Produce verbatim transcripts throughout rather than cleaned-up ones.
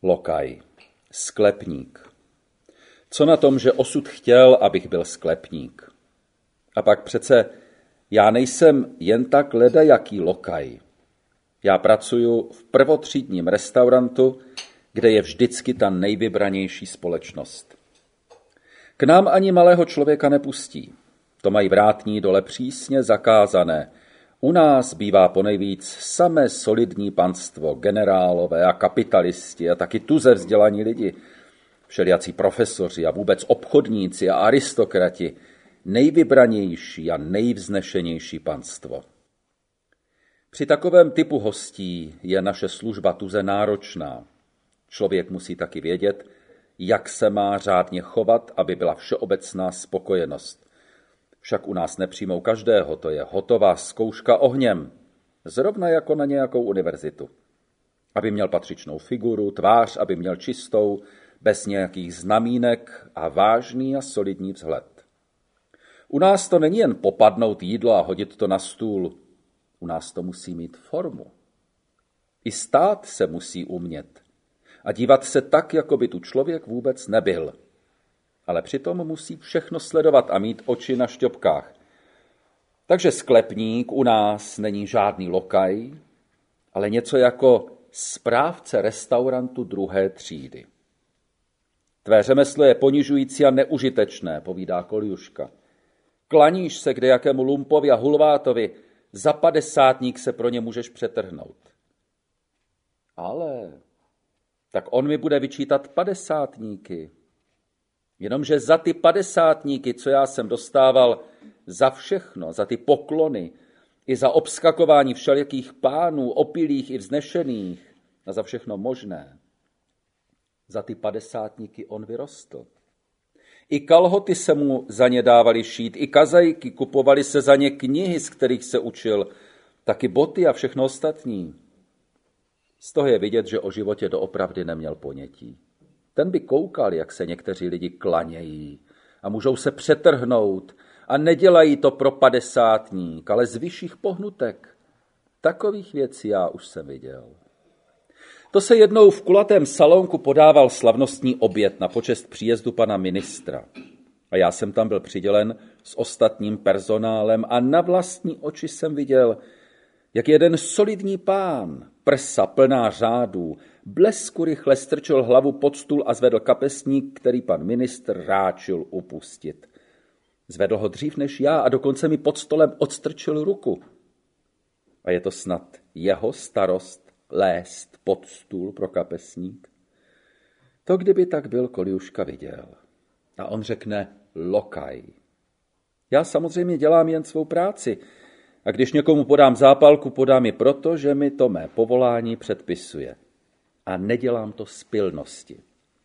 Lokaj, sklepník. Co na tom, že osud chtěl, abych byl sklepník? A pak přece já nejsem jen tak ledajaký lokaj. Já pracuju v prvotřídním restaurantu, kde je vždycky ta nejvybranější společnost. K nám ani malého člověka nepustí. To mají vrátní dole přísně zakázané. U nás bývá ponejvíc samé solidní panstvo, generálové a kapitalisti a taky tuze vzdělaní lidi, všelijací profesoři a vůbec obchodníci a aristokrati, nejvybranější a nejvznešenější panstvo. Při takovém typu hostí je naše služba tuze náročná. Člověk musí taky vědět, jak se má řádně chovat, aby byla všeobecná spokojenost. Však u nás nepřijmou každého, to je hotová zkouška ohněm, zrovna jako na nějakou univerzitu. Aby měl patřičnou figuru, tvář, aby měl čistou, bez nějakých znamínek a vážný a solidní vzhled. U nás to není jen popadnout jídlo a hodit to na stůl. U nás to musí mít formu. I stát se musí umět a dívat se tak, jako by tu člověk vůbec nebyl. Ale přitom musí všechno sledovat a mít oči na šťopkách. Takže sklepník u nás není žádný lokaj, ale něco jako správce restaurantu druhé třídy. Tvé řemeslo je ponižující a neužitečné, povídá Koljuška. Klaníš se kdejakému lumpovi a hulvátovi, za padesátník se pro ně můžeš přetrhnout. Ale tak on mi bude vyčítat padesátníky. Jenomže za ty padesátníky, co já jsem dostával, za všechno, za ty poklony, i za obskakování všelijakých pánů, opilých i vznešených, a za všechno možné, za ty padesátníky on vyrostl. I kalhoty se mu za ně dávali šít, i kazajky, kupovali se za ně knihy, z kterých se učil, taky boty a všechno ostatní. Z toho je vidět, že o životě doopravdy neměl ponětí. Ten by koukal, jak se někteří lidi klanějí a můžou se přetrhnout a nedělají to pro padesátník, ale z vyšších pohnutek. Takových věcí já už jsem viděl. To se jednou v kulatém salonku podával slavnostní oběd na počest příjezdu pana ministra. A já jsem tam byl přidělen s ostatním personálem a na vlastní oči jsem viděl, jak jeden solidní pán, prsa plná řádů, blesku rychle strčil hlavu pod stůl a zvedl kapesník, který pan ministr ráčil upustit. Zvedl ho dřív než já a dokonce mi pod stolem odstrčil ruku. A je to snad jeho starost lézt pod stůl pro kapesník? To kdyby tak byl, Koljuška viděl. A on řekne lokaj. Já samozřejmě dělám jen svou práci. A když někomu podám zápalku, podám ji proto, že mi to mé povolání předpisuje. A nedělám to z pilnosti.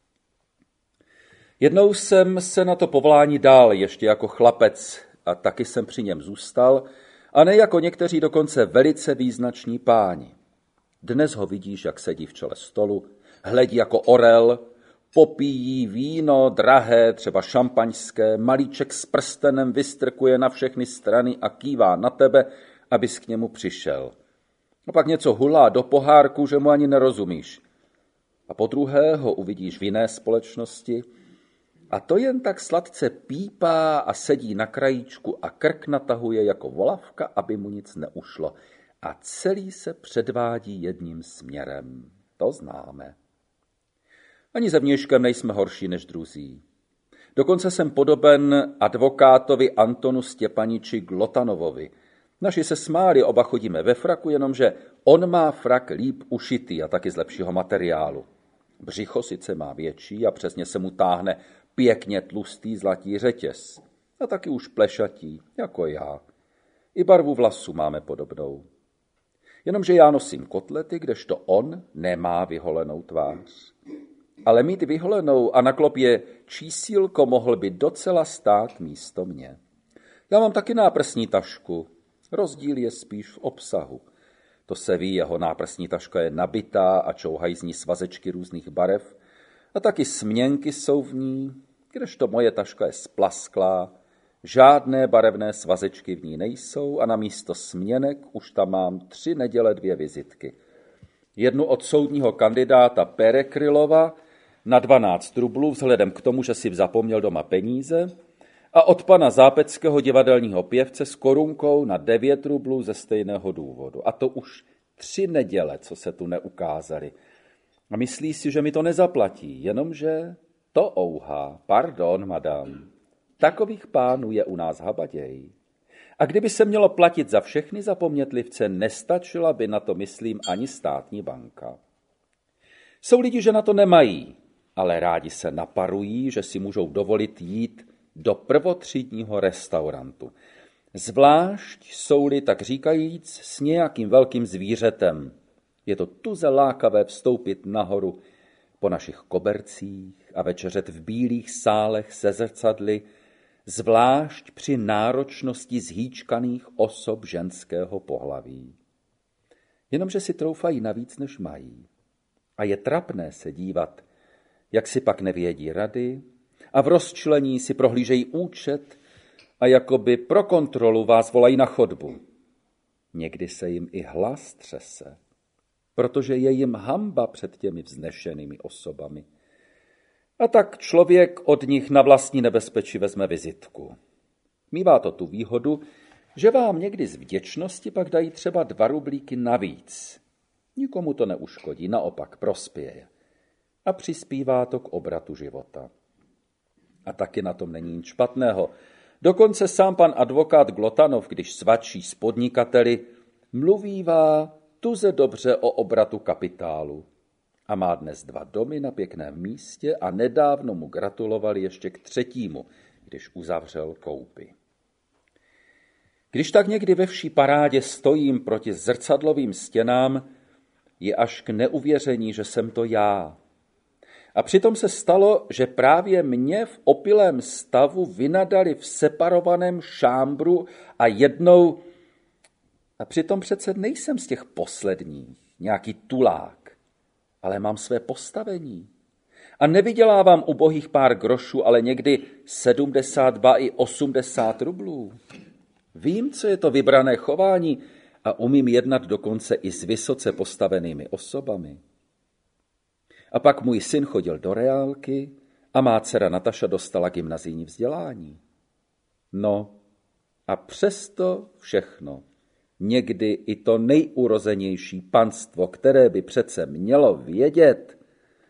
Jednou jsem se na to povolání dal ještě jako chlapec a taky jsem při něm zůstal, a ne jako někteří dokonce velice význační páni. Dnes ho vidíš, jak sedí v čele stolu, hledí jako orel, popíjí víno drahé, třeba šampaňské, malíček s prstenem vystrkuje na všechny strany a kývá na tebe, abys k němu přišel. A pak něco hulá do pohárku, že mu ani nerozumíš. A podruhé ho uvidíš v jiné společnosti a to jen tak sladce pípá a sedí na krajíčku a krk natahuje jako volavka, aby mu nic neušlo. A celý se předvádí jedním směrem. To známe. Ani zevnějškem nejsme horší než druzí. Dokonce jsem podoben advokátovi Antonu Stěpaniči Glotanovovi. Naši se smáli, oba chodíme ve fraku, jenomže on má frak líp ušitý a taky z lepšího materiálu. Břicho sice má větší a přesně se mu táhne pěkně tlustý zlatý řetěz. A taky už plešatí, jako já. I barvu vlasů máme podobnou. Jenomže já nosím kotlety, kdežto on nemá vyholenou tvář. Ale mít vyholenou a na klopě čísílko mohl by docela stát místo mě. Já mám taky náprsní tašku. Rozdíl je spíš v obsahu. To se ví, jeho náprsní taška je nabitá a čouhají z ní svazečky různých barev. A taky směnky jsou v ní, kdežto moje taška je splasklá. Žádné barevné svazečky v ní nejsou a na místo směnek už tam mám tři neděle dvě vizitky. Jednu od soudního kandidáta Perekrylova na dvanáct rublů vzhledem k tomu, že si zapomněl doma peníze, a od pana zápeckého divadelního pěvce s korunkou na devět rublů ze stejného důvodu. A to už tři neděle, co se tu neukázali. A myslí si, že mi to nezaplatí, jenomže to ouhá. Pardon, madam. Takových pánů je u nás habaděj. A kdyby se mělo platit za všechny zapomnětlivce, nestačila by na to, myslím, ani státní banka. Jsou lidi, že na to nemají, ale rádi se naparují, že si můžou dovolit jít do prvotřídního restaurantu. Zvlášť jsou-li, tak říkajíc, s nějakým velkým zvířetem. Je to tuze lákavé vstoupit nahoru po našich kobercích a večeřet v bílých sálech se zrcadly, zvlášť při náročnosti zhýčkaných osob ženského pohlaví. Jenomže si troufají navíc, než mají. A je trapné se dívat, jak si pak nevědí rady a v rozčilení si prohlížejí účet a jakoby pro kontrolu vás volají na chodbu. Někdy se jim i hlas třese, protože je jim hanba před těmi vznešenými osobami. A tak člověk od nich na vlastní nebezpečí vezme vizitku. Mívá to tu výhodu, že vám někdy z vděčnosti pak dají třeba dva rublíky navíc. Nikomu to neuškodí, naopak prospěje. A přispívá to k obratu života. A taky na tom není nic špatného. Dokonce sám pan advokát Glotanov, když svačí s podnikateli, mluvívá tuze dobře o obratu kapitálu. A má dnes dva domy na pěkném místě a nedávno mu gratulovali ještě k třetímu, když uzavřel koupy. Když tak někdy ve vší parádě stojím proti zrcadlovým stěnám, je až k neuvěření, že jsem to já. A přitom se stalo, že právě mě v opilém stavu vynadali v separovaném šámbru a jednou... A přitom přece nejsem z těch posledních, nějaký tulák, ale mám své postavení. A nevydělávám ubohých pár grošů, ale někdy sedmdesát, ba i osmdesát rublů. Vím, co je to vybrané chování a umím jednat dokonce i s vysoce postavenými osobami. A pak můj syn chodil do reálky a má dcera Nataša dostala gymnazijní vzdělání. No a přesto všechno, někdy i to nejurozenější panstvo, které by přece mělo vědět,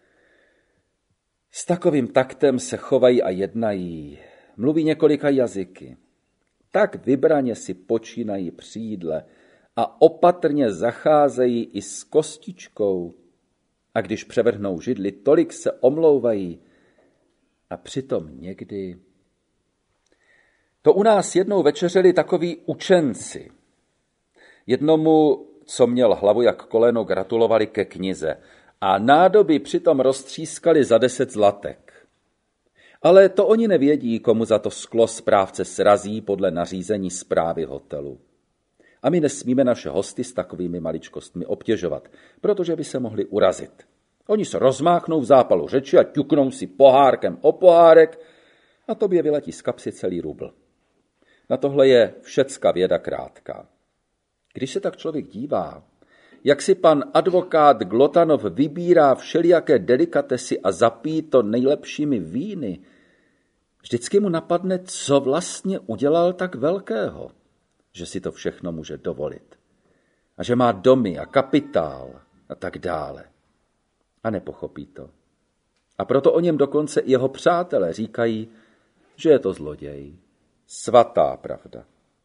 s takovým taktem se chovají a jednají, mluví několika jazyky. Tak vybraně si počínají při jídle a opatrně zacházejí i s kostičkou. A když převrhnou židli, tolik se omlouvají. A přitom někdy... To u nás jednou večeřeli takoví učenci. Jednomu, co měl hlavu jak koleno, gratulovali ke knize a nádoby přitom roztřískali za deset zlatek. Ale to oni nevědí, komu za to sklo správce srazí podle nařízení správy hotelu. A my nesmíme naše hosty s takovými maličkostmi obtěžovat, protože by se mohli urazit. Oni se rozmáchnou v zápalu řeči a ťuknou si pohárkem o pohárek a tobě vyletí z kapsy celý rubl. Na tohle je všecka věda krátká. Když se tak člověk dívá, jak si pan advokát Glotanov vybírá všelijaké delikatesy a zapíjí to nejlepšími víny, vždycky mu napadne, co vlastně udělal tak velkého, že si to všechno může dovolit. A že má domy a kapitál a tak dále. A nepochopí to. A proto o něm dokonce i jeho přátelé říkají, že je to zloděj. Svatá pravda.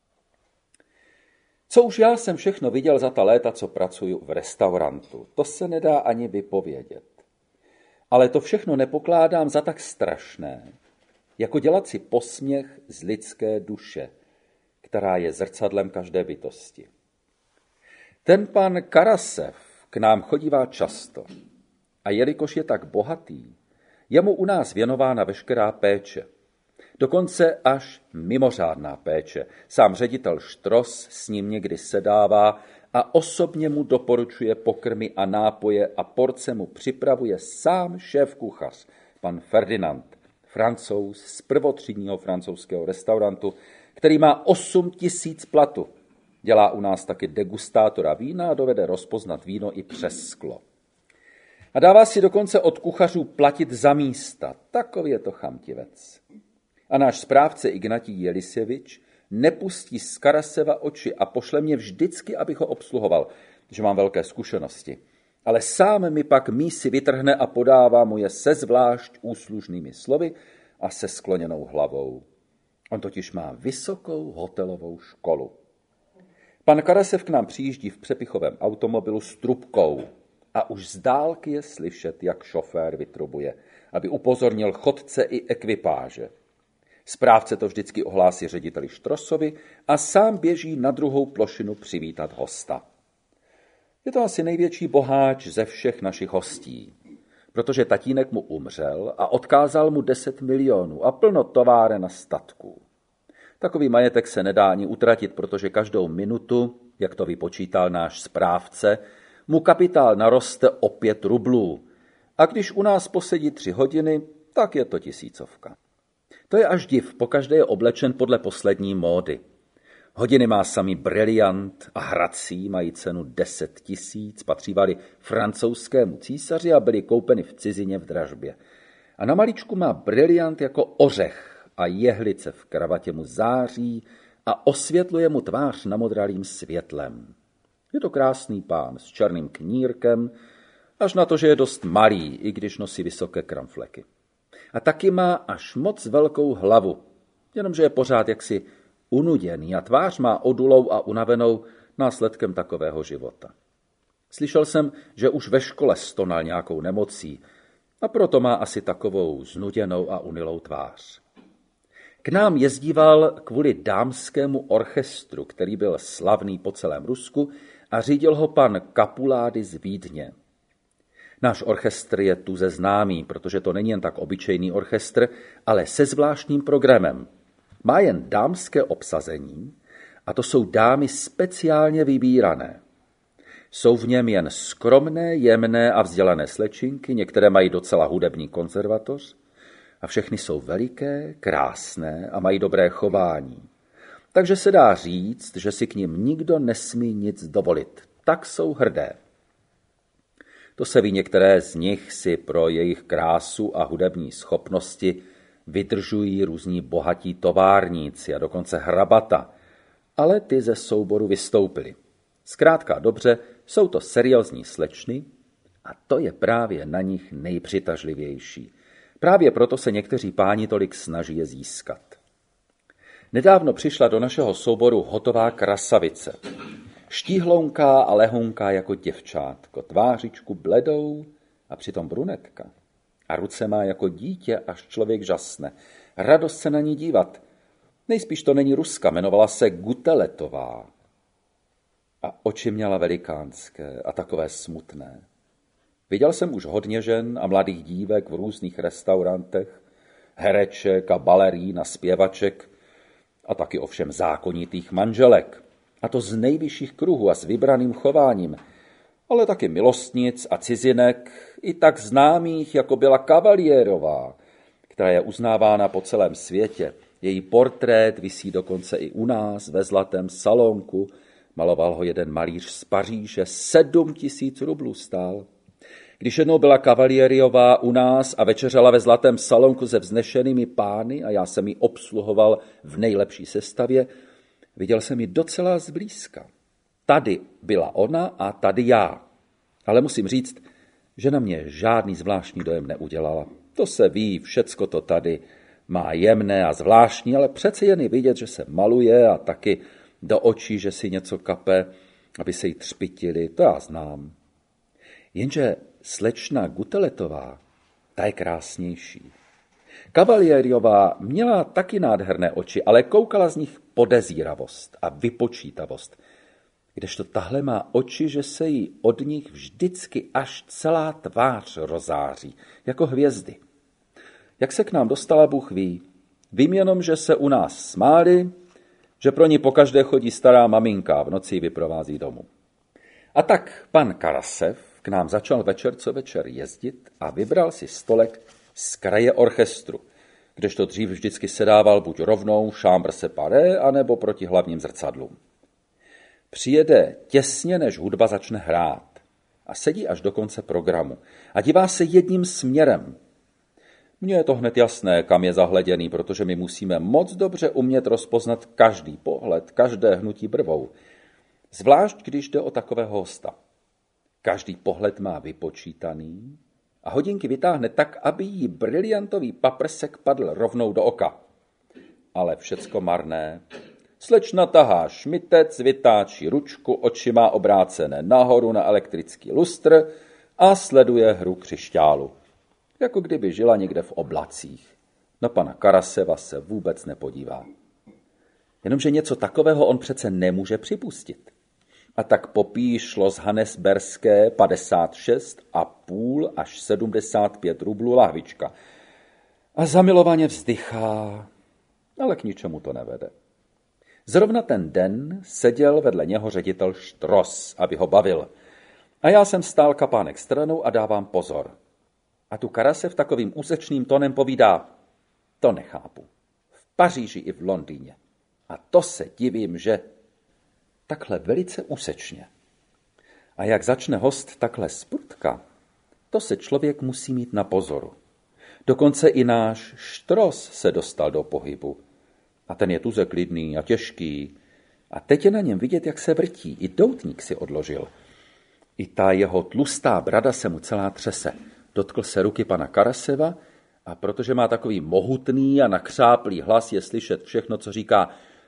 Co už já jsem všechno viděl za ta léta, co pracuju v restaurantu, to se nedá ani vypovědět. Ale to všechno nepokládám za tak strašné, jako dělat si posměch z lidské duše, která je zrcadlem každé bytosti. Ten pan Karasev k nám chodívá často a jelikož je tak bohatý, je mu u nás věnována veškerá péče. Dokonce až mimořádná péče. Sám ředitel Štros s ním někdy sedává a osobně mu doporučuje pokrmy a nápoje a porce mu připravuje sám šéf kuchař, pan Ferdinand, Francouz z prvotřídního francouzského restaurantu, který má osm tisíc platu. Dělá u nás taky degustátora vína a dovede rozpoznat víno i přes sklo. A dává si dokonce od kuchařů platit za místa. Takový je to chamtivec. A náš správce Ignatij Jelisjevič nepustí z Karaseva oči a pošle mě vždycky, abych ho obsluhoval, že mám velké zkušenosti. Ale sám mi pak mísi vytrhne a podává mu je se zvlášť úslužnými slovy a se skloněnou hlavou. On totiž má vysokou hotelovou školu. Pan Karasev k nám přijíždí v přepichovém automobilu s trubkou a už z dálky je slyšet, jak šofér vytrubuje, aby upozornil chodce i ekvipáže. Správce to vždycky ohlásí řediteli Štrosovi a sám běží na druhou plošinu přivítat hosta. Je to asi největší boháč ze všech našich hostí, protože tatínek mu umřel a odkázal mu deset milionů a plno továren a statků. Takový majetek se nedá ani utratit, protože každou minutu, jak to vypočítal náš správce, mu kapitál naroste o pět rublů. A když u nás posedí tři hodiny, tak je to tisícovka. To je až div, pokaždé je oblečen podle poslední módy. Hodiny má samý briliant a hrací, mají cenu deset tisíc, patřívali francouzskému císaři a byly koupeny v cizině v dražbě. A na malíčku má briliant jako ořech a jehlice v kravatě mu září a osvětluje mu tvář namodralým světlem. Je to krásný pán s černým knírkem, až na to, že je dost malý, i když nosí vysoké kramfleky. A taky má až moc velkou hlavu, jenomže je pořád jaksi unuděný a tvář má odulou a unavenou následkem takového života. Slyšel jsem, že už ve škole stonal nějakou nemocí a proto má asi takovou znuděnou a unilou tvář. K nám jezdíval kvůli dámskému orchestru, který byl slavný po celém Rusku a řídil ho pan Kapulády z Vídně. Náš orchestr je tuze známý, protože to není jen tak obyčejný orchestr, ale se zvláštním programem. Má jen dámské obsazení a to jsou dámy speciálně vybírané. Jsou v něm jen skromné, jemné a vzdělané slečinky, některé mají docela hudební konzervatoř a všechny jsou veliké, krásné a mají dobré chování. Takže se dá říct, že si k nim nikdo nesmí nic dovolit. Tak jsou hrdé. To se ví, některé z nich si pro jejich krásu a hudební schopnosti vydržují různí bohatí továrníci a dokonce hrabata, ale ty ze souboru vystoupili. Zkrátka dobře, jsou to seriózní slečny a to je právě na nich nejpřitažlivější. Právě proto se někteří páni tolik snaží je získat. Nedávno přišla do našeho souboru hotová krasavice. Štíhlounká a lehonká jako děvčátko, tvářičku bledou a přitom brunetka. A ruce má jako dítě, až člověk žasne. Radost se na ní dívat. Nejspíš to není Ruska, jmenovala se Guteletová. A oči měla velikánské a takové smutné. Viděl jsem už hodně žen a mladých dívek v různých restaurantech, hereček a balerín a zpěvaček a taky ovšem zákonitých manželek. A to z nejvyšších kruhů a s vybraným chováním, ale taky milostnic a cizinek, i tak známých, jako byla Kavalierová, která je uznávána po celém světě. Její portrét visí dokonce i u nás ve zlatém salonku. Maloval ho jeden malíř z Paříže, sedm tisíc rublů stál. Když jednou byla Kavalierová u nás a večeřela ve zlatém salonku se vznešenými pány a já jsem ji obsluhoval v nejlepší sestavě, viděl jsem ji docela zblízka. Tady byla ona a tady já. Ale musím říct, že na mě žádný zvláštní dojem neudělala. To se ví, všecko to tady má jemné a zvláštní, ale přece jen je vidět, že se maluje a taky do očí, že si něco kape, aby se jí třpitili, to já znám. Jenže slečna Guteletová, ta je krásnější. Kavalierová měla taky nádherné oči, ale koukala z nich podezíravost a vypočítavost, kdežto tahle má oči, že se jí od nich vždycky až celá tvář rozáří, jako hvězdy. Jak se k nám dostala, Bůh ví. Vím jenom, že se u nás smáli, že pro ní pokaždé chodí stará maminka a v noci ji vyprovází domů. A tak pan Karasev k nám začal večer co večer jezdit a vybral si stolek z kraje orchestru, kdežto dřív vždycky sedával buď rovnou chambre séparée, anebo proti hlavním zrcadlům. Přijede těsně, než hudba začne hrát a sedí až do konce programu a dívá se jedním směrem. Mně je to hned jasné, kam je zahleděný, protože my musíme moc dobře umět rozpoznat každý pohled, každé hnutí brvou. Zvlášť, když jde o takového hosta. Každý pohled má vypočítaný a hodinky vytáhne tak, aby jí briliantový paprsek padl rovnou do oka. Ale všecko marné. Slečna tahá šmitec, vytáčí ručku, oči má obrácené nahoru na elektrický lustr a sleduje hru křišťálu. Jako kdyby žila někde v oblacích. Na pana Karaseva se vůbec nepodívá. Jenomže něco takového on přece nemůže připustit. A tak popíšlo z Hannesberské padesát šest a půl až sedmdesát pět rublů lahvička. A zamilovaně vzdychá, ale k ničemu to nevede. Zrovna ten den seděl vedle něho ředitel Štros, aby ho bavil. A já jsem stál kapánek stranou a dávám pozor. A tu Karasev takovým úsečným tónem povídá, to nechápu. V Paříži i v Londýně. A to se divím, že... Takhle velice úsečně. A jak začne host takhle z prudka, to se člověk musí mít na pozoru. Dokonce i náš Štros se dostal do pohybu. A ten je tuze klidný a těžký. A teď je na něm vidět, jak se vrtí. I doutník si odložil. I ta jeho tlustá brada se mu celá třese. Dotkl se ruky pana Karaseva a protože má takový mohutný a nakřáplý hlas, je slyšet všechno, co říká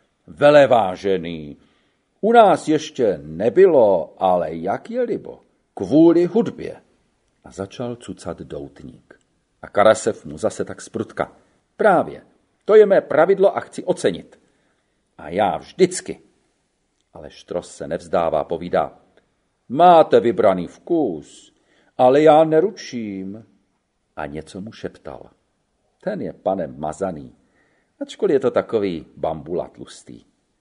velevážený. U nás ještě nebylo, ale jak je libo, kvůli hudbě. A začal cucat doutník. A Karasev mu zase tak sprutka. Právě, to je mé pravidlo a chci ocenit. A já vždycky. Ale Štros se nevzdává, povídá. Máte vybraný vkus, ale já neručím. A něco mu šeptal. Ten je panem mazaný, ačkoliv je to takový bambula tlustý.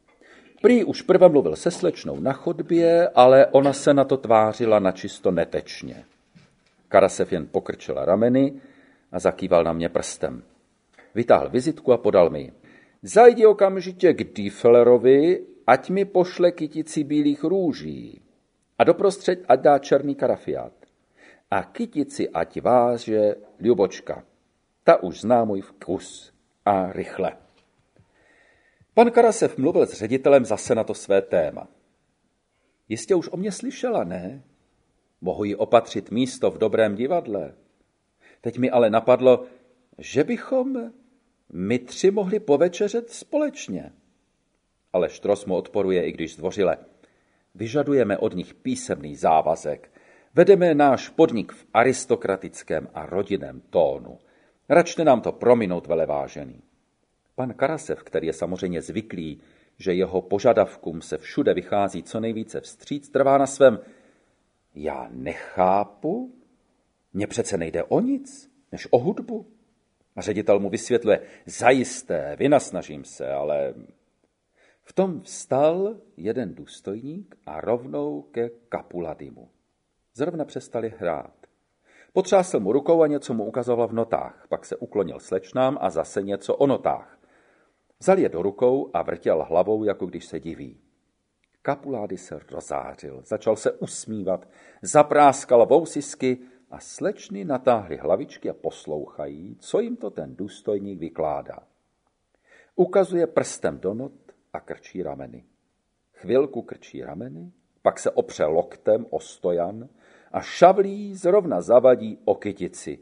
Prý už prve mluvil se slečnou na chodbě, ale ona se na to tvářila načisto netečně. Karasev jen pokrčil rameny a zakýval na mě prstem. Vytáhl vizitku a podal mi. Zajdi okamžitě k Diefellerovi, ať mi pošle kytici bílých růží. A doprostřed ať dá černý karafiát. A kytici ať váže Ljubočka. Ta už zná můj vkus. A rychle. Pan Karasev mluvil s ředitelem zase na to své téma. Jistě už o mě slyšela, ne? Mohu jí opatřit místo v dobrém divadle. Teď mi ale napadlo, že bychom my tři mohli povečeřet společně. Ale Štros mu odporuje, i když zdvořile. Vyžadujeme od nich písemný závazek. Vedeme náš podnik v aristokratickém a rodinném tónu. Račte nám to prominout, velevážený. Pan Karasev, který je samozřejmě zvyklý, že jeho požadavkům se všude vychází co nejvíce vstříc, trvá na svém. Já nechápu? Mně přece nejde o nic, než o hudbu. A ředitel mu vysvětluje, zajisté, vynasnažím se, ale... V tom vstal jeden důstojník a rovnou ke Kapuladimu. Zrovna přestali hrát. Potřásl mu rukou a něco mu ukazoval v notách, pak se uklonil slečnám a zase něco o notách. Vzal je do rukou a vrtěl hlavou, jako když se diví. Kapulády se rozářil, začal se usmívat, zapráskal vousisky a slečny natáhly hlavičky a poslouchají, co jim to ten důstojník vykládá. Ukazuje prstem do not a krčí rameny. Chvilku krčí rameny, pak se opře loktem o stojan a šavlí zrovna zavadí o kytici.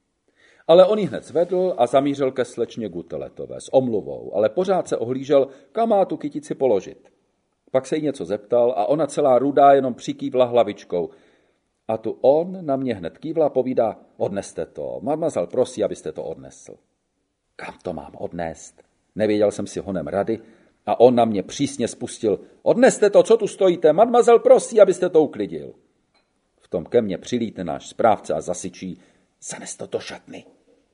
Ale on ji hned zvedl a zamířil ke slečně Guteletové s omluvou, ale pořád se ohlížel, kam má tu kytici položit. Pak se jí něco zeptal a ona celá rudá jenom přikývla hlavičkou. A tu on na mě hned kývla a povídá, odneste to, mademoiselle prosí, abyste to odnesl. Kam to mám odnést? Nevěděl jsem si honem rady a on na mě přísně spustil, odneste to, co tu stojíte, mademoiselle prosí, abyste to uklidil. V tom ke mně přilítne náš správce a zasyčí, zanes to do šatny.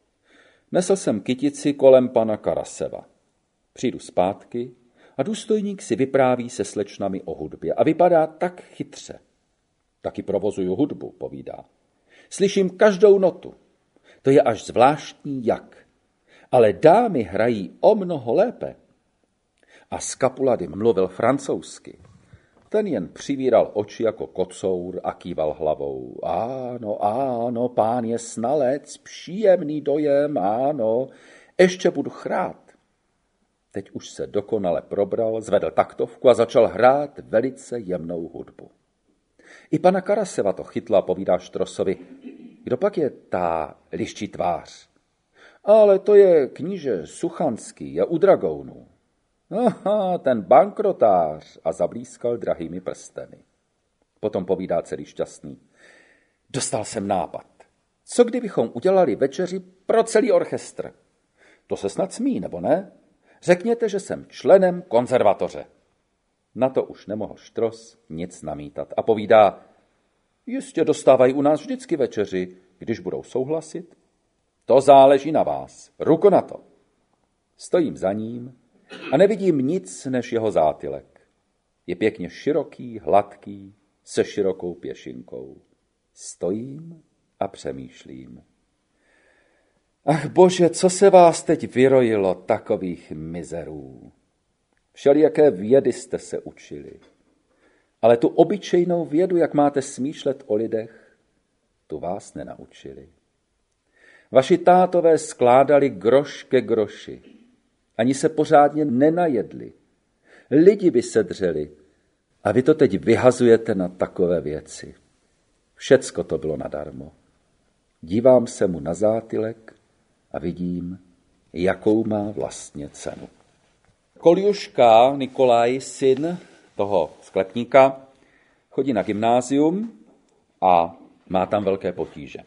Nesl jsem kytici kolem pana Karaseva. Přijdu zpátky a důstojník si vypráví se slečnami o hudbě a vypadá tak chytře. Taky provozuju hudbu, povídá. Slyším každou notu. To je až zvláštní jak. Ale dámy hrají o mnoho lépe. A s Kapuladym mluvil francouzsky. Ten jen přivíral oči jako kocour a kýval hlavou. Áno, áno, pán je snalec, příjemný dojem, áno, ještě budu hrát. Teď už se dokonale probral, zvedl taktovku a začal hrát velice jemnou hudbu. I pana Karaseva to chytla a povídá Štrosovi, kdo pak je ta liščí tvář? Ale to je kníže Suchanský, je u dragounů. Aha, ten bankrotář, a zablízkal drahými prsteny. Potom povídá celý šťastný. Dostal jsem nápad. Co kdybychom udělali večeři pro celý orchestr? To se snad smí, nebo ne? Řekněte, že jsem členem konzervatoře. Na to už nemohl Štros nic namítat a povídá, jistě dostávají u nás vždycky večeři, když budou souhlasit. To záleží na vás, ruko na to. Stojím za ním a nevidím nic než jeho zátylek. Je pěkně široký, hladký, se širokou pěšinkou. Stojím a přemýšlím. Ach bože, co se vás teď vyrojilo, takových mizerů. Všelijaké vědy jste se učili. Ale tu obyčejnou vědu, jak máte smýšlet o lidech, tu vás nenaučili. Vaši tátové skládali groš ke groši. Ani se pořádně nenajedli. Lidi by se dřeli. A vy to teď vyhazujete na takové věci. Všecko to bylo nadarmo. Dívám se mu na zátylek a vidím, jakou má vlastně cenu. Koljuška, Nikolaj, syn toho sklepníka, chodí na gymnázium a má tam velké potíže.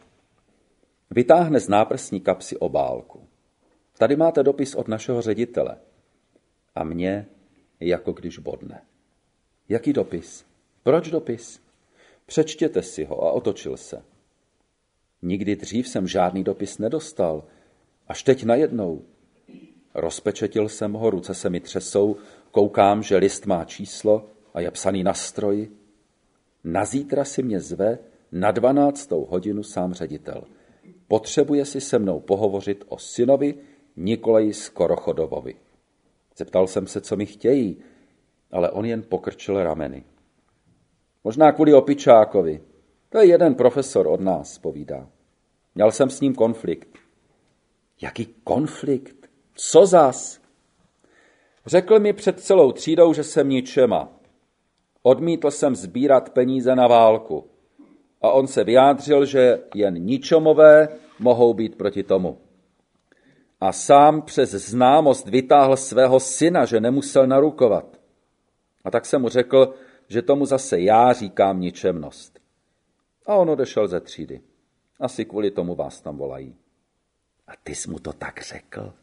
Vytáhne z náprsní kapsy obálku. Tady máte dopis od našeho ředitele. A mě jako když bodne. Jaký dopis? Proč dopis? Přečtěte si ho a otočil se. Nikdy dřív jsem žádný dopis nedostal. Až teď najednou. Rozpečetil jsem ho, ruce se mi třesou, koukám, že list má číslo a je psaný na stroji. Na zítra si mě zve na dvanáctou hodinu sám ředitel. Potřebuje si se mnou pohovořit o synovi Nikolaji Skorochodovovi. Zeptal jsem se, co mi chtějí, ale on jen pokrčil rameny. Možná kvůli opičákovi. To je jeden profesor od nás, povídá. Měl jsem s ním konflikt. Jaký konflikt? Co zas? Řekl mi před celou třídou, že jsem ničema. Odmítl jsem sbírat peníze na válku. A on se vyjádřil, že jen ničomové mohou být proti tomu. A sám přes známost vytáhl svého syna, že nemusel narukovat. A tak jsem mu řekl, že tomu zase já říkám ničemnost. A on odešel ze třídy. Asi kvůli tomu vás tam volají. A ty jsi mu to tak řekl?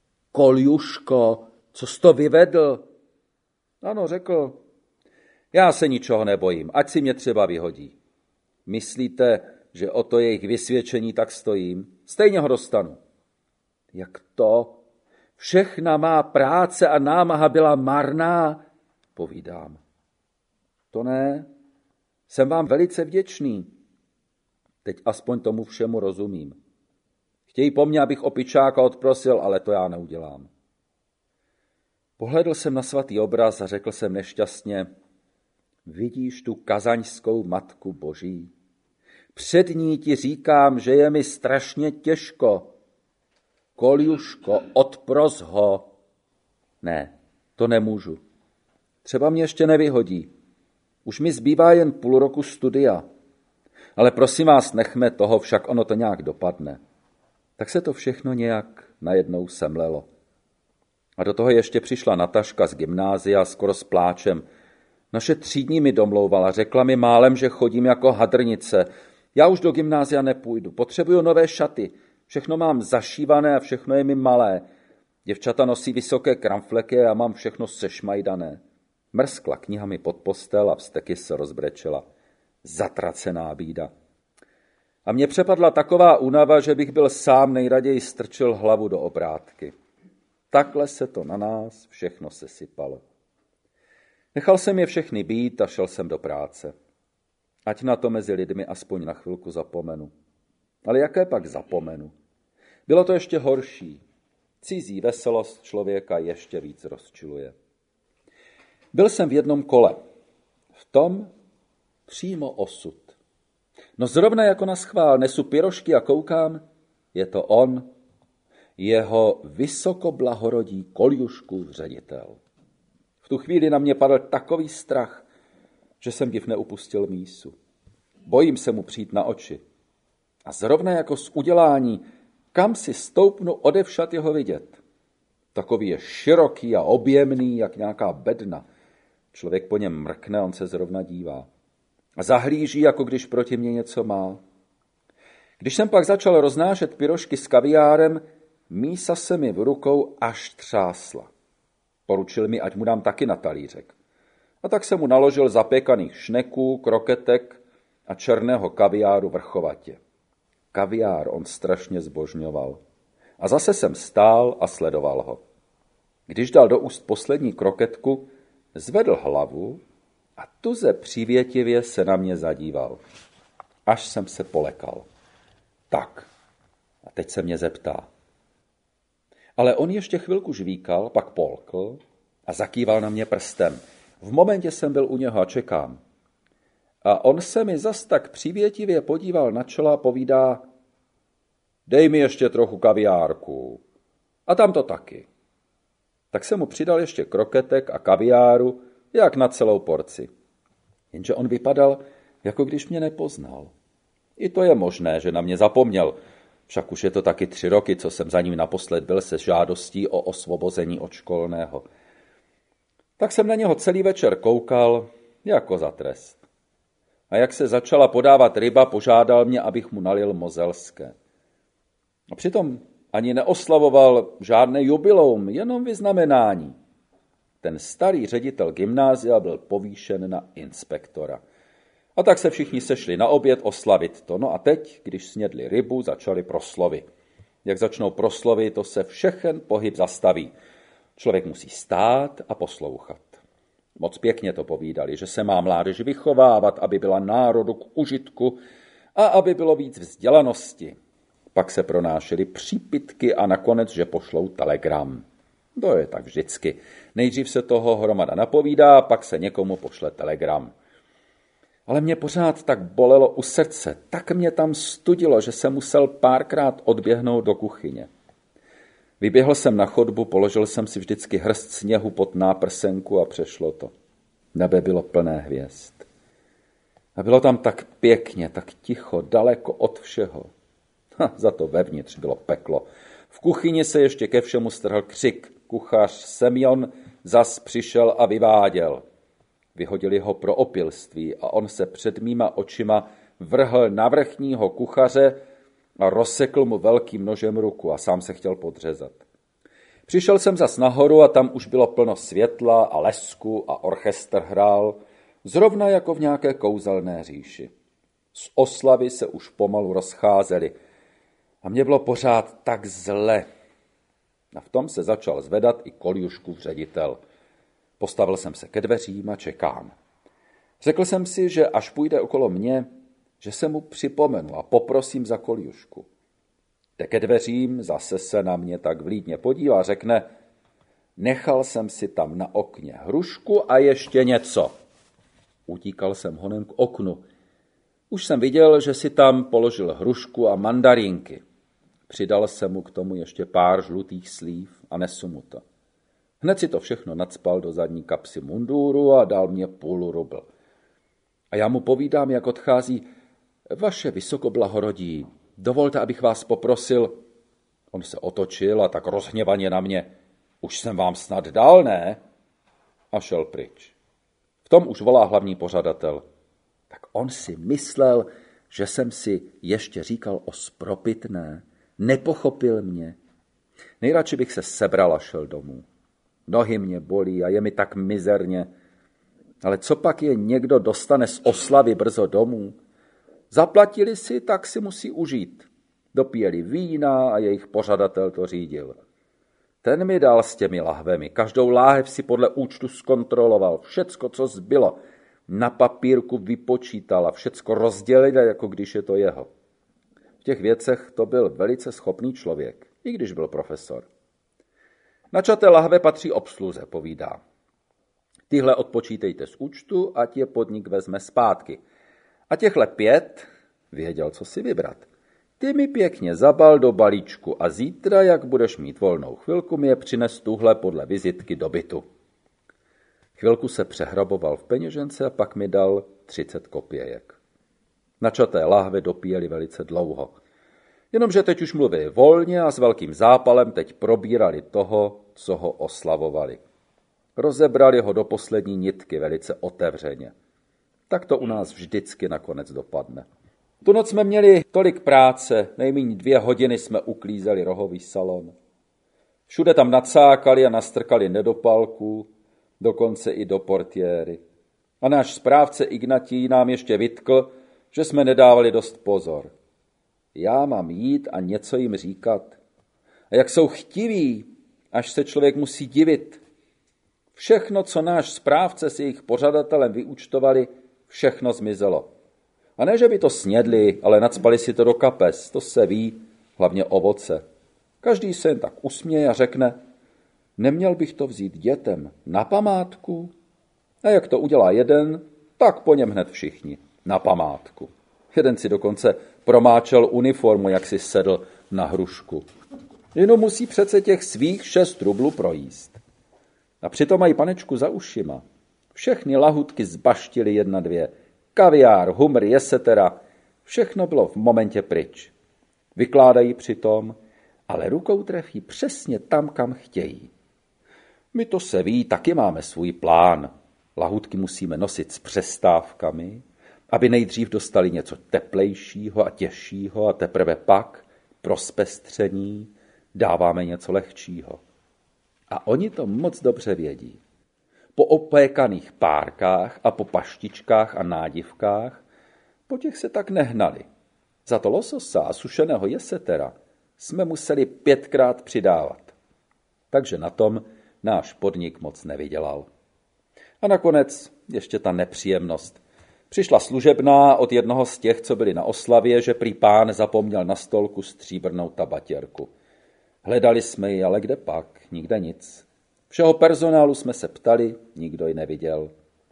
Koljuško, co jsi to vyvedl? Ano, řekl. Já se ničeho nebojím, ať si mě třeba vyhodí. Myslíte, že o to jejich vysvědčení tak stojím? Stejně ho dostanu. Jak to? Všechna má práce a námaha byla marná, povídám. To ne, jsem vám velice vděčný. Teď aspoň tomu všemu rozumím. Chtějí po mně, abych opičáka odprosil, ale to já neudělám. Pohledl jsem na svatý obraz a řekl jsem nešťastně, vidíš tu kazaňskou Matku Boží? Před ní ti říkám, že je mi strašně těžko. Koljuško, odpros ho. Ne, to nemůžu. Třeba mě ještě nevyhodí. Už mi zbývá jen půl roku studia. Ale prosím vás, nechme toho, však ono to nějak dopadne. Tak se to všechno nějak najednou semlelo. A do toho ještě přišla Nataška z gymnázia skoro s pláčem. Naše třídní mi domlouvala, řekla mi málem, že chodím jako hadrnice. Já už do gymnázia nepůjdu, potřebuju nové šaty. Všechno mám zašívané a všechno je mi malé. Děvčata nosí vysoké kramfleky a já mám všechno sešmajdané. Mrskla knihami pod postel a vzteky se rozbrečela. Zatracená bída. A mě přepadla taková únava, že bych byl sám nejraději strčil hlavu do obrátky. Takhle se to na nás všechno sesypalo. Nechal jsem je všechny být a šel jsem do práce. Ať na to mezi lidmi aspoň na chvilku zapomenu. Ale jaké pak zapomenu? Bylo to ještě horší. Cizí veselost člověka ještě víc rozčiluje. Byl jsem v jednom kole. tom přímo osud. No zrovna jako na schvál nesu pyrošky a koukám, je to on, jeho vysokoblahorodí Koljuškův ředitel. V tu chvíli na mě padl takový strach, že jsem div neupustil mísu. Bojím se mu přijít na oči. A zrovna jako z udělání, kam si stoupnu odevšat jeho vidět. Takový je široký a objemný, jak nějaká bedna. Člověk po něm mrkne, on se zrovna dívá. A zahlíží, jako když proti mně něco má. Když jsem pak začal roznášet pyrošky s kaviárem, mísa se mi v rukou až třásla. Poručil mi, ať mu dám taky na talířek. A tak jsem mu naložil zapékaných šneků, kroketek a černého kaviáru vrchovatě. Kaviár on strašně zbožňoval. A zase jsem stál a sledoval ho. Když dal do úst poslední kroketku, zvedl hlavu a tuze přívětivě se na mě zadíval. Až jsem se polekal. Tak, a teď se mě zeptá. Ale on ještě chvilku žvíkal, pak polkl a zakýval na mě prstem. V momentě jsem byl u něho a čekám. A on se mi zas tak přívětivě podíval na čelo a povídá: dej mi ještě trochu kaviárku. A tam to taky. Tak jsem mu přidal ještě kroketek a kaviáru, jak na celou porci. Jenže on vypadal, jako když mě nepoznal. I to je možné, že na mě zapomněl. Však už je to taky tři roky, co jsem za ním naposled byl se žádostí o osvobození od školného. Tak jsem na něho celý večer koukal, jako za trest. A jak se začala podávat ryba, požádal mě, abych mu nalil mozelské. A přitom ani neoslavoval žádné jubileum, jenom vyznamenání. Ten starý ředitel gymnázia byl povýšen na inspektora. A tak se všichni sešli na oběd oslavit to. No a teď, když snědli rybu, začali proslovy. Jak začnou proslovy, to se všechen pohyb zastaví. Člověk musí stát a poslouchat. Moc pěkně to povídali, že se má mládež vychovávat, aby byla národu k užitku a aby bylo víc vzdělanosti. Pak se pronášely přípitky a nakonec, že pošlou telegram. To je tak vždycky. Nejdřív se toho hromada napovídá, pak se někomu pošle telegram. Ale mě pořád tak bolelo u srdce, tak mě tam studilo, že jsem musel párkrát odběhnout do kuchyně. Vyběhl jsem na chodbu, položil jsem si vždycky hrst sněhu pod náprsenku a přešlo to. Nebe bylo plné hvězd. A bylo tam tak pěkně, tak ticho, daleko od všeho. Ha, za to vevnitř bylo peklo. V kuchyni se ještě ke všemu strhl křik. Kuchař Semjon zas přišel a vyváděl. Vyhodili ho pro opilství a on se před mýma očima vrhl na vrchního kuchaře a rozsekl mu velkým nožem ruku a sám se chtěl podřezat. Přišel jsem zas nahoru a tam už bylo plno světla a lesku a orchestr hrál, zrovna jako v nějaké kouzelné říši. Z oslavy se už pomalu rozcházeli a mně bylo pořád tak zle. A v tom se začal zvedat i Koljuškův ředitel. Postavil jsem se ke dveřím a čekám. Řekl jsem si, že až půjde okolo mě, že se mu připomenu a poprosím za Koljušku. Jde ke dveřím, zase se na mě tak vlídně podívá a řekne: nechal jsem si tam na okně hrušku a ještě něco. Utíkal jsem honem k oknu. Už jsem viděl, že si tam položil hrušku a mandarínky. Přidal jsem mu k tomu ještě pár žlutých slív a nesu mu to. Hned si to všechno nacpal do zadní kapsy mundúru a dal mě půl rubl. A já mu povídám, jak odchází: vaše vysokoblahorodí, dovolte, abych vás poprosil. On se otočil a tak rozhněvaně na mě: už jsem vám snad dal, ne? A šel pryč. V tom už volá hlavní pořadatel: tak on si myslel, že jsem si ještě říkal o spropitné. Nepochopil mě. Nejradši bych se sebral a šel domů. Nohy mě bolí a je mi tak mizerně. Ale co pak je někdo dostane z oslavy brzo domů? Zaplatili si, tak si musí užít. Dopíjeli vína a jejich pořadatel to řídil. Ten mi dal s těmi lahvemi. Každou láhev si podle účtu zkontroloval. Všecko, co zbylo, na papírku vypočítal a všecko rozdělil, jako když je to jeho. V těch věcech to byl velice schopný člověk, i když byl profesor. Načaté lahve patří obsluze, povídá. Tyhle odpočítejte z účtu, ať je podnik vezme zpátky. A těchhle pět, věděl, co si vybrat, ty mi pěkně zabal do balíčku a zítra, jak budeš mít volnou chvilku, mi je přines tuhle podle vizitky do bytu. Chvilku se přehraboval v peněžence a pak mi dal třicet kopějek. Načaté láhve dopíjeli velice dlouho. Jenomže teď už mluvili volně a s velkým zápalem teď probírali toho, co ho oslavovali. Rozebrali ho do poslední nitky velice otevřeně. Tak to u nás vždycky nakonec dopadne. Tu noc jsme měli tolik práce, nejméně dvě hodiny jsme uklízeli rohový salon. Všude tam nacákali a nastrkali nedopalků, dokonce i do portiéry. A náš správce Ignatí nám ještě vytkl, že jsme nedávali dost pozor. Já mám jít a něco jim říkat. A jak jsou chtiví, až se člověk musí divit. Všechno, co náš správce s jejich pořadatelem vyúčtovali, všechno zmizelo. A ne, že by to snědli, ale nacpali si to do kapes, to se ví, hlavně ovoce. Každý se jen tak usměje a řekne, neměl bych to vzít dětem na památku? A jak to udělá jeden, tak po něm hned všichni, na památku. Jeden si dokonce promáčel uniformu, jak si sedl na hrušku. Jenom musí přece těch svých šest rublů projíst. A přitom mají panečku za ušima. Všechny lahutky zbaštily jedna dvě. Kaviár, humr, jesetera, všechno bylo v momentě pryč. Vykládají přitom, ale rukou trefí přesně tam, kam chtějí. My to se ví, taky máme svůj plán. Lahutky musíme nosit s přestávkami, aby nejdřív dostali něco teplejšího a těžšího a teprve pak pro zpestření dáváme něco lehčího. A oni to moc dobře vědí. Po opékaných párkách a po paštičkách a nádivkách, po těch se tak nehnali. Za to lososa a sušeného jesetera jsme museli pětkrát přidávat. Takže na tom náš podnik moc nevydělal. A nakonec ještě ta nepříjemnost. Přišla služebná od jednoho z těch, co byli na oslavě, že prý pán zapomněl na stolku stříbrnou tabatěrku. Hledali jsme ji, ale kde pak? Nikde nic. Všeho personálu jsme se ptali, nikdo ji neviděl.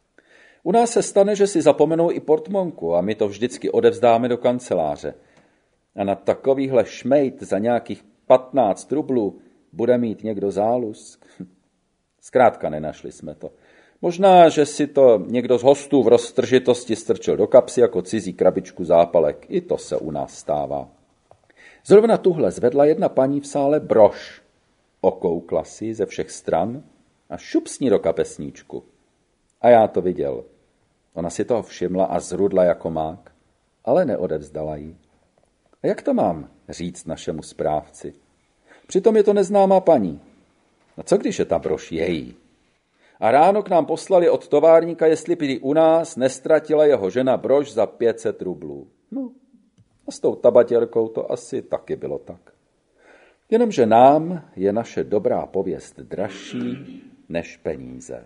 U nás se stane, že si zapomenou i portmonku a my to vždycky odevzdáme do kanceláře. A na takovýhle šmejt za nějakých patnáct rublů bude mít někdo zálusk. Zkrátka nenašli jsme to. Možná, že si to někdo z hostů v roztržitosti strčil do kapsy jako cizí krabičku zápalek. I to se u nás stává. Zrovna tuhle zvedla jedna paní v sále brož. Okoukla si ze všech stran a šup s ní do kapesníčku. A já to viděl. Ona si toho všimla a zrudla jako mák, ale neodevzdala ji. A jak to mám říct našemu správci? Přitom je to neznámá paní. A co když je ta brož její? A ráno k nám poslali od továrníka, jestli by u nás nestratila jeho žena brož za pět set rublů. No, a s tou tabatěrkou to asi taky bylo tak. Jenomže nám je naše dobrá pověst dražší než peníze.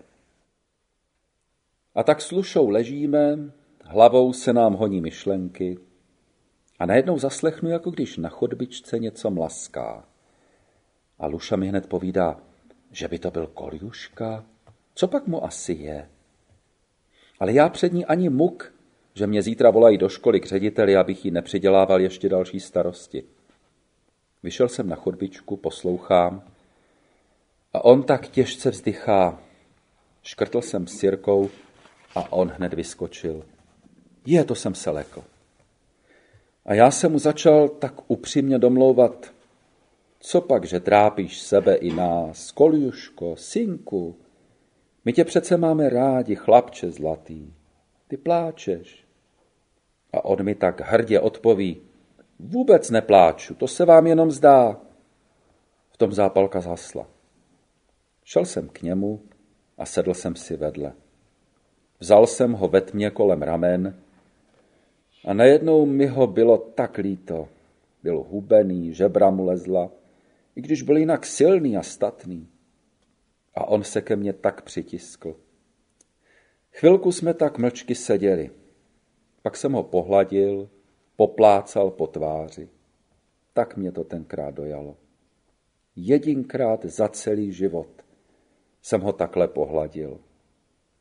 A tak s Lušou ležíme, hlavou se nám honí myšlenky a najednou zaslechnu, jako když na chodbičce něco mlaská. A Luša mi hned povídá, že by to byl Koljuška. Co pak mu asi je? Ale já před ní ani muk, že mě zítra volají do školy k řediteli, abych jí nepřidělával ještě další starosti. Vyšel jsem na chodbičku, poslouchám a on tak těžce vzdychá. Škrtl jsem s Jirkou a on hned vyskočil. Je, to jsem se lekl. A já jsem mu začal tak upřímně domlouvat, co pak, že trápíš sebe i nás, Koljuško, synku, my tě přece máme rádi, chlapče zlatý, ty pláčeš. A on mi tak hrdě odpoví, vůbec nepláču, to se vám jenom zdá. V tom zápalka zhasla. Šel jsem k němu a sedl jsem si vedle. Vzal jsem ho ve tmě kolem ramen a najednou mi ho bylo tak líto. Byl hubený, žebra mu lezla, i když byl jinak silný a statný. A on se ke mně tak přitiskl. Chvilku jsme tak mlčky seděli. Pak jsem ho pohladil, poplácal po tváři. Tak mě to tenkrát dojalo. Jedinkrát za celý život jsem ho takhle pohladil.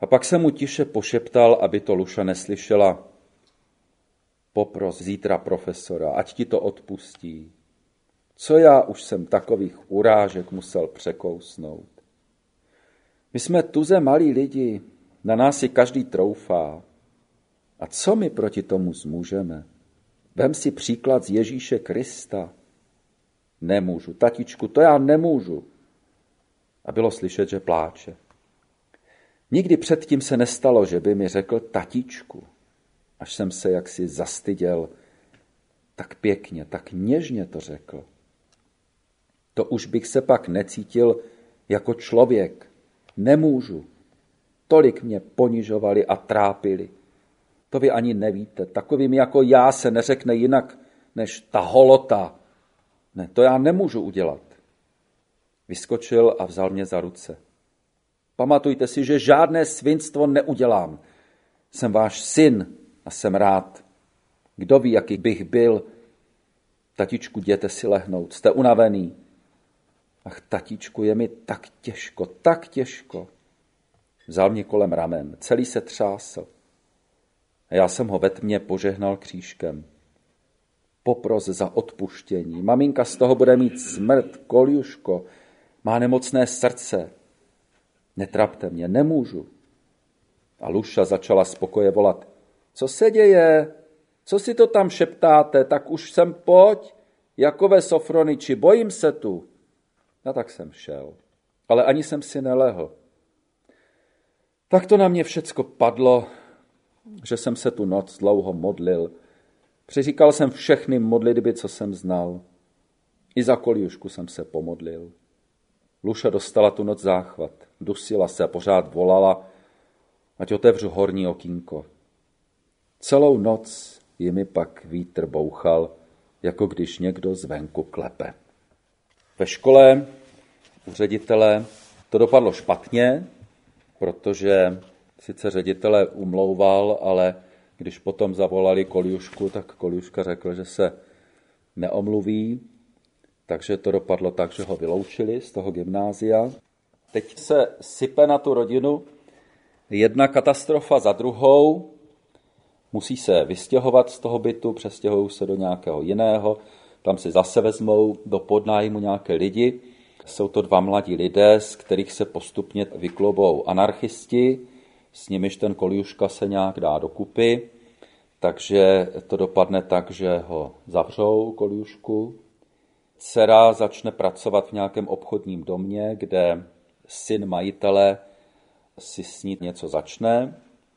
A pak jsem mu tiše pošeptal, aby to Luša neslyšela. Popros zítra profesora, ať ti to odpustí. Co já už jsem takových urážek musel překousnout. My jsme tuze malí lidi, na nás si každý troufá. A co my proti tomu zmůžeme? Vem si příklad z Ježíše Krista. Nemůžu, tatičku, to já nemůžu. A bylo slyšet, že pláče. Nikdy předtím se nestalo, že by mi řekl tatičku. Až jsem se jaksi zastyděl, tak pěkně, tak něžně to řekl. To už bych se pak necítil jako člověk. Nemůžu. Tolik mě ponižovali a trápili. To vy ani nevíte. Takovým jako já se neřekne jinak, než ta holota. Ne, to já nemůžu udělat. Vyskočil a vzal mě za ruce. Pamatujte si, že žádné svinstvo neudělám. Jsem váš syn a jsem rád. Kdo ví, jaký bych byl. Tatičku, jděte si lehnout, jste unavený. Ach, tatičku, je mi tak těžko, tak těžko. Vzal mě kolem ramen, celý se třásl. A já jsem ho ve tmě požehnal křížkem. Popros za odpuštění. Maminka z toho bude mít smrt, Koljuško. Má nemocné srdce. Netrapte mě, nemůžu. A Luša začala z pokoje volat. Co se děje? Co si to tam šeptáte? Tak už sem pojď, Jakové Sofroniči, bojím se tu. No tak jsem šel, ale ani jsem si nelehl. Tak to na mě všecko padlo, že jsem se tu noc dlouho modlil. Přeříkal jsem všechny modlitby, co jsem znal. I za Koljušku jsem se pomodlil. Luša dostala tu noc záchvat, dusila se a pořád volala, ať otevřu horní okýnko. Celou noc ji mi pak vítr bouchal, jako když někdo zvenku klepe. Ve škole u ředitele to dopadlo špatně, protože sice ředitele umlouval, ale když potom zavolali Koljušku, tak Koljuška řekl, že se neomluví, takže to dopadlo tak, že ho vyloučili z toho gymnázia. Teď se sype na tu rodinu jedna katastrofa za druhou, musí se vystěhovat z toho bytu, přestěhují se do nějakého jiného, tam si zase vezmou do podnájmu nějaké lidi. Jsou to dva mladí lidé, z kterých se postupně vyklobou anarchisti, s nimiž ten Koljuška se nějak dá dokupy, takže to dopadne tak, že ho zavřou, Koljušku. Dcera začne pracovat v nějakém obchodním domě, kde syn majitele si s ní něco začne.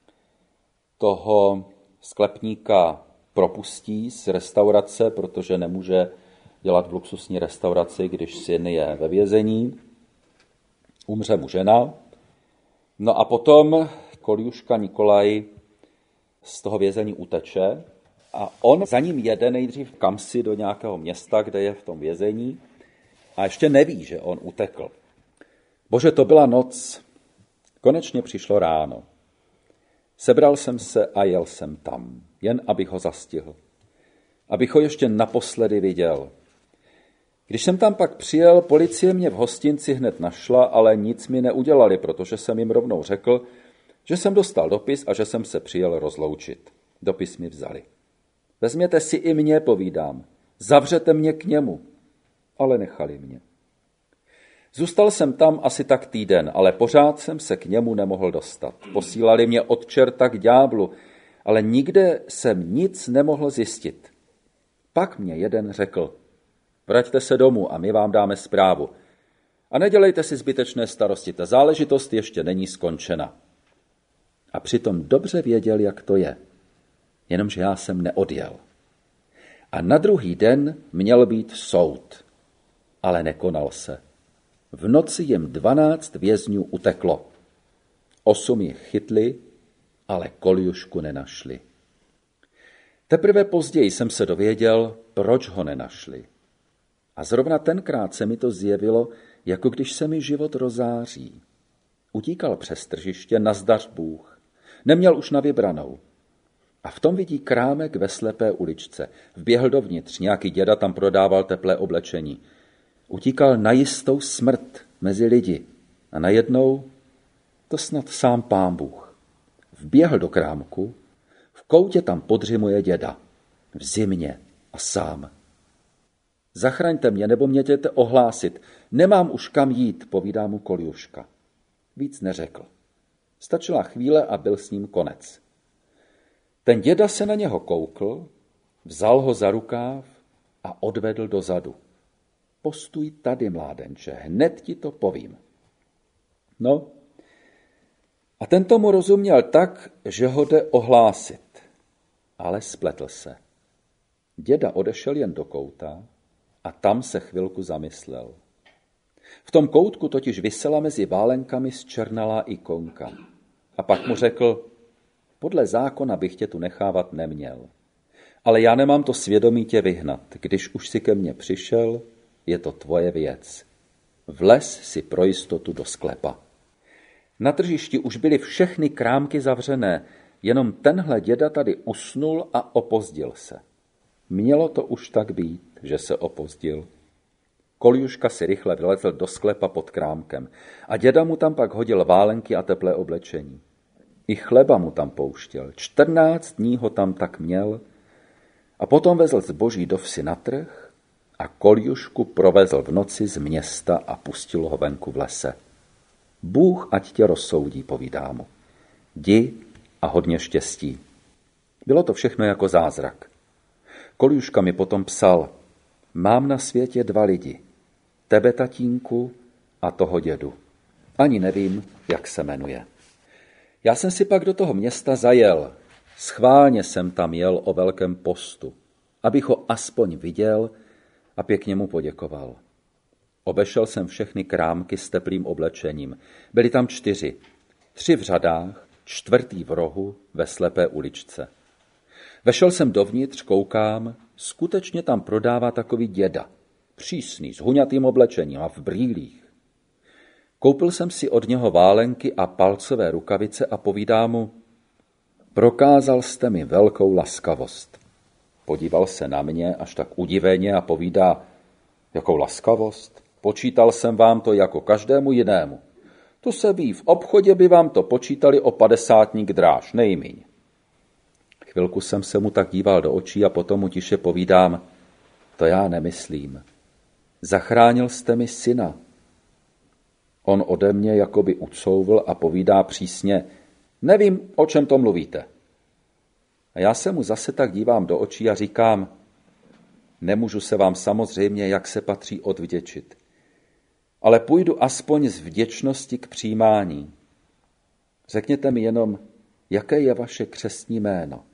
Toho sklepníka propustí z restaurace, protože nemůže dělat v luxusní restauraci, když syn je ve vězení. Umře mu žena. No a potom Koljuška Nikolaj z toho vězení uteče a on za ním jede nejdřív kamsi do nějakého města, kde je v tom vězení a ještě neví, že on utekl. Bože, to byla noc. Konečně přišlo ráno. Sebral jsem se a jel jsem tam, jen abych ho zastihl. Abych ho ještě naposledy viděl. Když jsem tam pak přijel, policie mě v hostinci hned našla, ale nic mi neudělali, protože jsem jim rovnou řekl, že jsem dostal dopis a že jsem se přijel rozloučit. Dopis mi vzali. Vezměte si i mě, povídám. Zavřete mě k němu. Ale nechali mě. Zůstal jsem tam asi tak týden, ale pořád jsem se k němu nemohl dostat. Posílali mě od čerta k ďáblu, ale nikde jsem nic nemohl zjistit. Pak mě jeden řekl, vraťte se domů a my vám dáme zprávu. A nedělejte si zbytečné starosti, ta záležitost ještě není skončena. A přitom dobře věděl, jak to je. Jenomže já jsem neodjel. A na druhý den měl být soud, ale nekonal se. V noci jim dvanáct vězňů uteklo. Osm jich chytli, ale Koljušku nenašli. Teprve později jsem se dověděl, proč ho nenašli. A zrovna tenkrát se mi to zjevilo, jako když se mi život rozáří. Utíkal přes tržiště, nazdař Bůh. Neměl už na vybranou. A v tom vidí krámek ve slepé uličce. Vběhl dovnitř, nějaký děda tam prodával teplé oblečení. Utíkal na jistou smrt mezi lidi. A najednou to snad sám Pán Bůh. Vběhl do krámku, v koutě tam podřimuje děda, v zimě a sám. Zachraňte mě, nebo mě jdete ohlásit, nemám už kam jít, povídá mu Koljuška. Víc neřekl. Stačila chvíle a byl s ním konec. Ten děda se na něho koukl, vzal ho za rukáv a odvedl dozadu. Postuj tady, mládenče, hned ti to povím. No, a ten tomu rozuměl tak, že ho jde ohlásit, ale spletl se. Děda odešel jen do kouta a tam se chvilku zamyslel. V tom koutku totiž visela mezi válenkami zčernalá ikonka. A pak mu řekl, podle zákona bych tě tu nechávat neměl. Ale já nemám to svědomí tě vyhnat. Když už si ke mně přišel, je to tvoje věc. Vlez si pro jistotu do sklepa. Na tržišti už byly všechny krámky zavřené, jenom tenhle děda tady usnul a opozdil se. Mělo to už tak být, že se opozdil. Koljuška si rychle vylezl do sklepa pod krámkem a děda mu tam pak hodil válenky a teplé oblečení. I chleba mu tam pouštěl, čtrnáct dní ho tam tak měl a potom vezl zboží do vsi na trh a Koljušku provezl v noci z města a pustil ho venku v lese. Bůh ať tě rozsoudí, povídá mu. Jdi a hodně štěstí. Bylo to všechno jako zázrak. Koljuška mi potom psal, mám na světě dva lidi, tebe, tatínku, a toho dědu. Ani nevím, jak se jmenuje. Já jsem si pak do toho města zajel. Schválně jsem tam jel o velkém postu, abych ho aspoň viděl a pěkně mu poděkoval. Obešel jsem všechny krámky s teplým oblečením. Byli tam čtyři. Tři v řadách, čtvrtý v rohu ve slepé uličce. Vešel jsem dovnitř, koukám, skutečně tam prodává takový děda. Přísný, s huňatým oblečením a v brýlích. Koupil jsem si od něho válenky a palcové rukavice a povídá mu, prokázal jste mi velkou laskavost. Podíval se na mě až tak udiveně a povídá, jakou laskavost? Počítal jsem vám to jako každému jinému. To se ví, v obchodě by vám to počítali o padesátník dráž, nejmíň. Chvilku jsem se mu tak díval do očí a potom mu tiše povídám, to já nemyslím. Zachránil jste mi syna. On ode mě jakoby ucouvl a povídá přísně, nevím, o čem to mluvíte. A já se mu zase tak dívám do očí a říkám, nemůžu se vám samozřejmě, jak se patří, odvděčit. Ale půjdu aspoň z vděčnosti k přijímání. Řekněte mi jenom, jaké je vaše křestní jméno.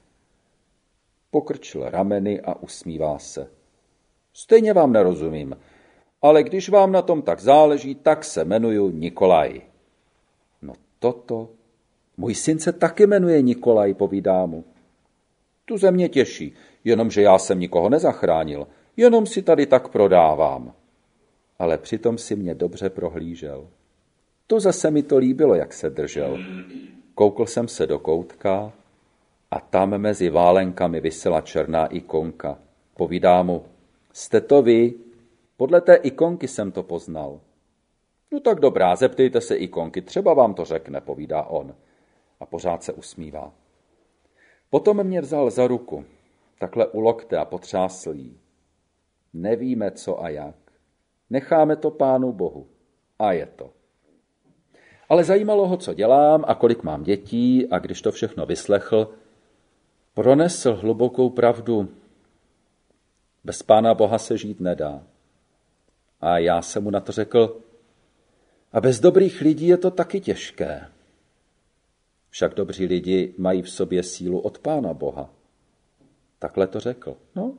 Pokrčil rameny a usmívá se. Stejně vám nerozumím, ale když vám na tom tak záleží, tak se jmenuju Nikolaj. No toto, můj syn se taky jmenuje Nikolaj, povídá mu. Tu ze mě těší, jenomže já jsem nikoho nezachránil, jenom si tady tak prodávám. Ale přitom si mě dobře prohlížel. To zase mi to líbilo, jak se držel. Koukl jsem se do koutka a tam mezi válenkami visela černá ikonka. Povídá mu, jste to vy? Podle té ikonky jsem to poznal. No tak dobrá, zeptejte se ikonky, třeba vám to řekne, povídá on. A pořád se usmívá. Potom mě vzal za ruku, takhle u lokte a potřásl jí. Nevíme, co a jak. Necháme to Pánu Bohu. A je to. Ale zajímalo ho, co dělám a kolik mám dětí, a když to všechno vyslechl, pronesl hlubokou pravdu. Bez Pána Boha se žít nedá. A já jsem mu na to řekl, a bez dobrých lidí je to taky těžké. Však dobří lidi mají v sobě sílu od Pána Boha. Takhle to řekl. No.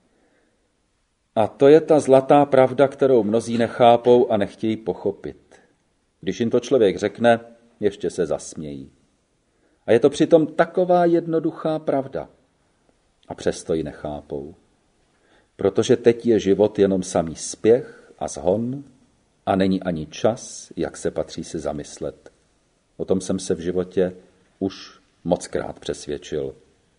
A to je ta zlatá pravda, kterou mnozí nechápou a nechtějí pochopit. Když jim to člověk řekne, ještě se zasmějí. A je to přitom taková jednoduchá pravda. A přesto ji nechápou. Protože teď je život jenom samý spěch a zhon a není ani čas, jak se patří si zamyslet. O tom jsem se v životě už mockrát přesvědčil.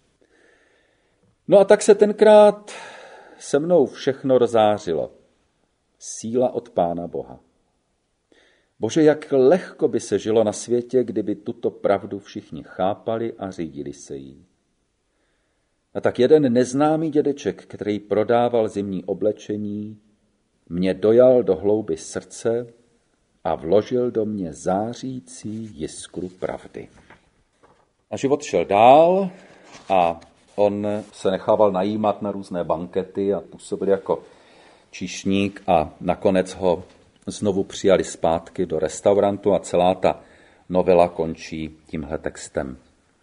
No a tak se tenkrát se mnou všechno rozářilo. Síla od Pána Boha. Bože, jak lehko by se žilo na světě, kdyby tuto pravdu všichni chápali a řídili se jí. A tak jeden neznámý dědeček, který prodával zimní oblečení, mě dojal do hlouby srdce a vložil do mě zářící jiskru pravdy. A život šel dál a on se nechával najímat na různé bankety a působil jako číšník a nakonec ho znovu přijali zpátky do restaurantu a celá ta novela končí tímhle textem.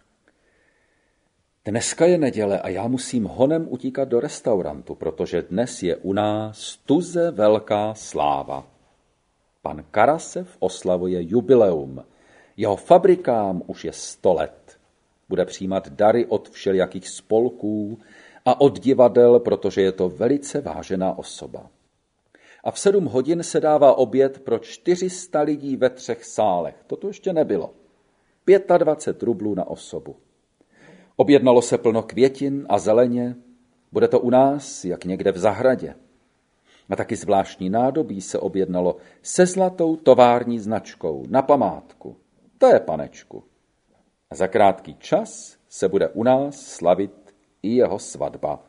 Dneska je neděle a já musím honem utíkat do restaurantu, protože dnes je u nás tuze velká sláva. Pan Karasev oslavuje jubileum. Jeho fabrikám už je sto let. Bude přijímat dary od všelijakých spolků a od divadel, protože je to velice vážená osoba. A v sedm hodin se dává oběd pro čtyři sta lidí ve třech sálech. Toto ještě nebylo. dvacet pět rublů na osobu. Objednalo se plno květin a zeleně. Bude to u nás, jak někde v zahradě. A taky zvláštní nádobí se objednalo se zlatou tovární značkou na památku. To je, panečku. A za krátký čas se bude u nás slavit i jeho svatba.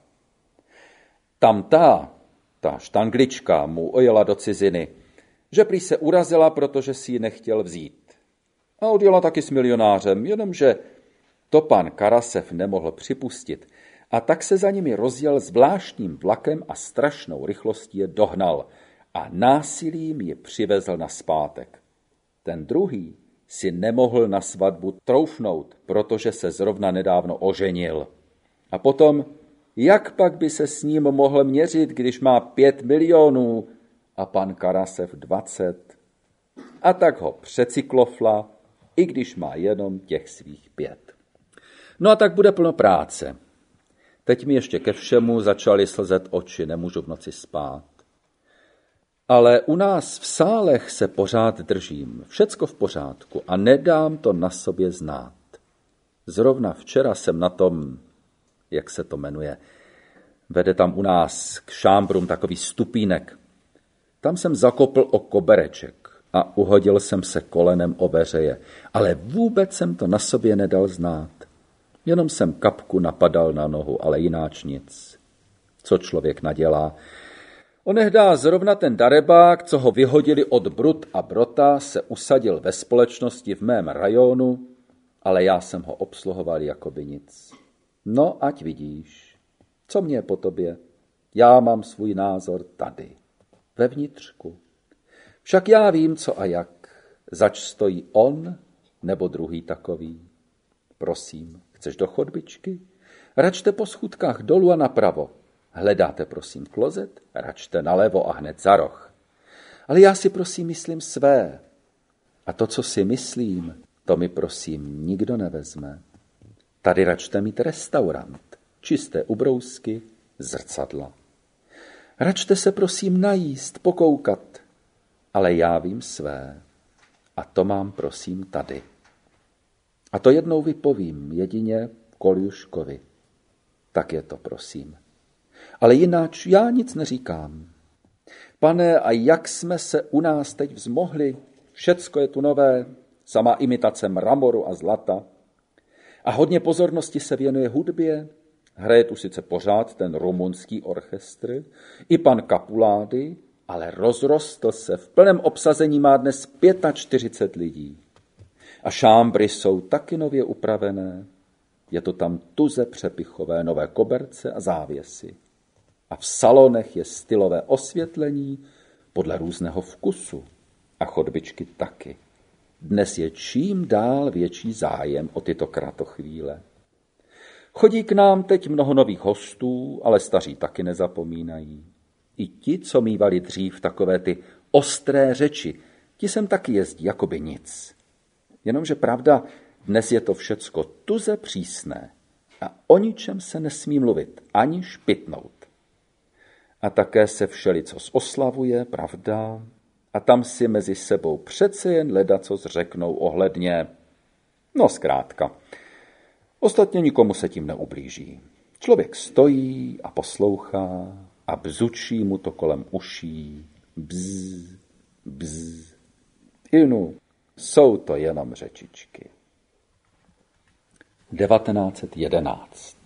Tam ta, ta štanglička mu ojela do ciziny, že prý se urazila, protože si ji nechtěl vzít. A odjela taky s milionářem, jenomže to pan Karasev nemohl připustit. A tak se za nimi rozjel zvláštním vlakem a strašnou rychlostí je dohnal a násilím je přivezl nazpátek. Ten druhý si nemohl na svatbu troufnout, protože se zrovna nedávno oženil. A potom, jak pak by se s ním mohl měřit, když má pět milionů a pan Karasev dvacet? A tak ho přecyklofla, i když má jenom těch svých pět. No a tak bude plno práce. Teď mi ještě ke všemu začaly slzet oči, nemůžu v noci spát. Ale u nás v sálech se pořád držím, všecko v pořádku a nedám to na sobě znát. Zrovna včera jsem na tom, jak se to jmenuje, vede tam u nás k šámbrům takový stupínek. Tam jsem zakopl o kobereček a uhodil jsem se kolenem o veřeje, ale vůbec jsem to na sobě nedal znát. Jenom jsem kapku napadal na nohu, ale jináč nic. Co člověk nadělá? Onehdá zrovna ten darebák, co ho vyhodili od Brut a Brota, se usadil ve společnosti v mém rajonu, ale já jsem ho obsluhoval jako by nic. No, ať vidíš. Co mě je po tobě? Já mám svůj názor tady, ve vnitřku. Však já vím, co a jak. Zač stojí on nebo druhý takový. Prosím, chceš do chodbičky? Račte po schůdkách dolů a napravo. Hledáte, prosím, klozet? Račte nalevo a hned za roh. Ale já si, prosím, myslím své. A to, co si myslím, to mi, prosím, nikdo nevezme. Tady račte mít restaurant, čisté ubrousky, zrcadla. Račte se, prosím, najíst, pokoukat. Ale já vím své. A to mám, prosím, tady. A to jednou vypovím, jedině Koljuškovi. Tak je to, prosím. Ale jináč já nic neříkám. Pane, a jak jsme se u nás teď vzmohli, všecko je tu nové, sama imitace mramoru a zlata. A hodně pozornosti se věnuje hudbě, hraje tu sice pořád ten rumunský orchestr, i pan Kapulády, ale rozrostl se, v plném obsazení má dnes čtyřicet pět lidí. A šámbry jsou taky nově upravené, je to tam tuze přepichové, nové koberce a závěsy. A v salonech je stylové osvětlení podle různého vkusu a chodbičky taky. Dnes je čím dál větší zájem o tyto kratochvíle. Chodí k nám teď mnoho nových hostů, ale staří taky nezapomínají. I ti, co mívali dřív takové ty ostré řeči, ti sem taky jezdí jako by nic. Jenomže pravda, dnes je to všecko tuze přísné a o ničem se nesmí mluvit, ani špitnout. A také se všelicos oslavuje, pravda, a tam si mezi sebou přece jen ledacos řeknou ohledně. No zkrátka, ostatně nikomu se tím neublíží. Člověk stojí a poslouchá a bzučí mu to kolem uší. Bzz, bzz. Inu, jsou to jenom řečičky. devatenáct set jedenáct